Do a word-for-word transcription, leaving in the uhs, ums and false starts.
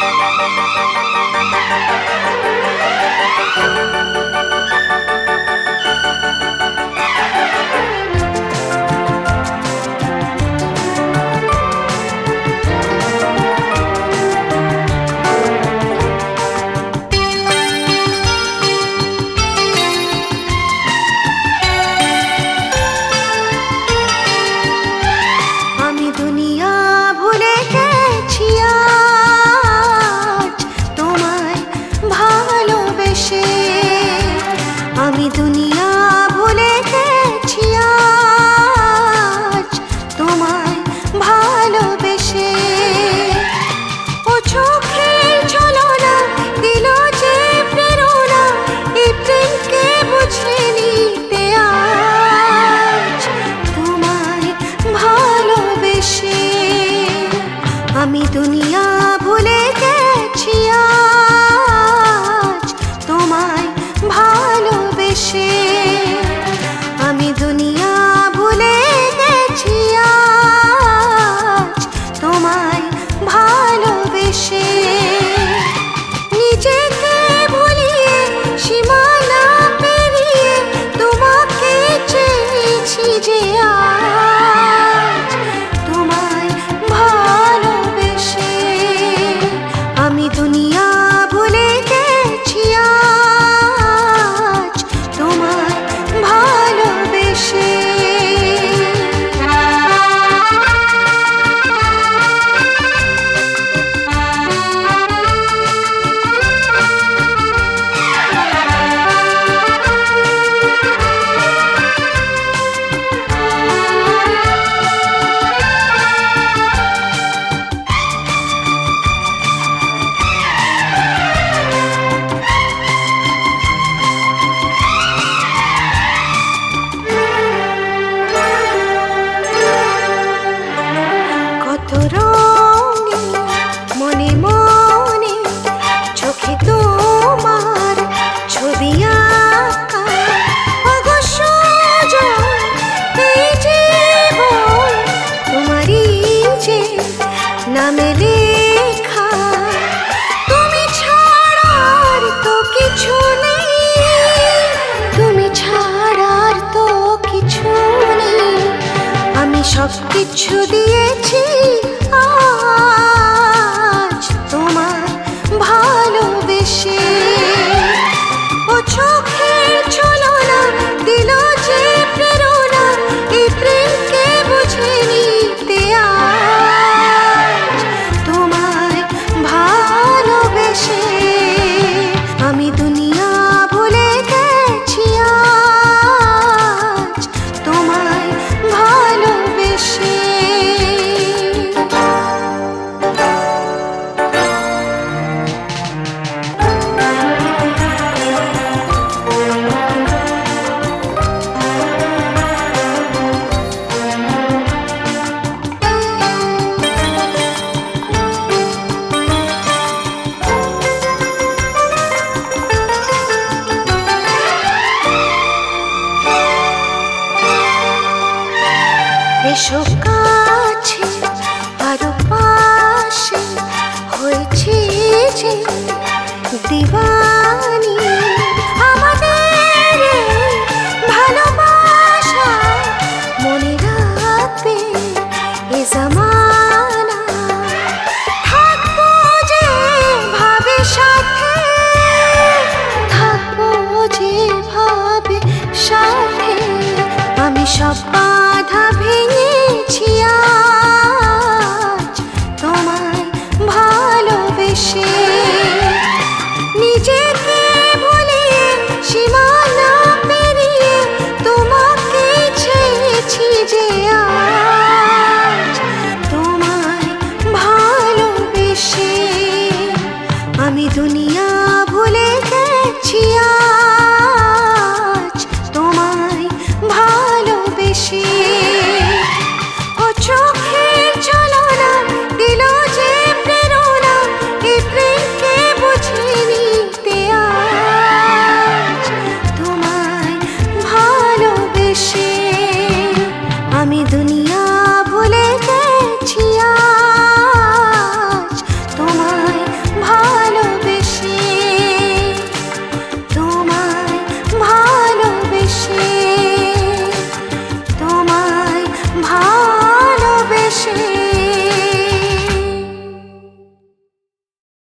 আমি দুনিয়া ভুলে গেছি আজ তোমায় ভালোবেসে। ও চোখের ঝলনা দিল যে প্রেরণা, এই প্রেমকে বুঝে নিতে আজ তোমায় ভালোবেসে। আমি দুনিয়া ভুলে গেছি আজ তোমায় ভালোবেসে। আমি দুনিয়া ভুলে গেছি আজ তোমায় ভালোবেসে। নিজেকে ভুলিয়ে সীমানা পেরিয়ে তোমাকে চেয়েছি যে আজ তোমায় ভালোবেসে। আমি দুনিয়া ভুলে গেছি আজ তোমায় ভালোবেসে। মনে মনে চোখে তোমার ছবি আঁকা, অবশ্য এই জীবন তোমারই যে নামে লেখা। তুমি ছাড়ার তো কিছু নেই, তুমি ছাড়ার তো কিছু নেই। আমি সব কিছু দিয়েছি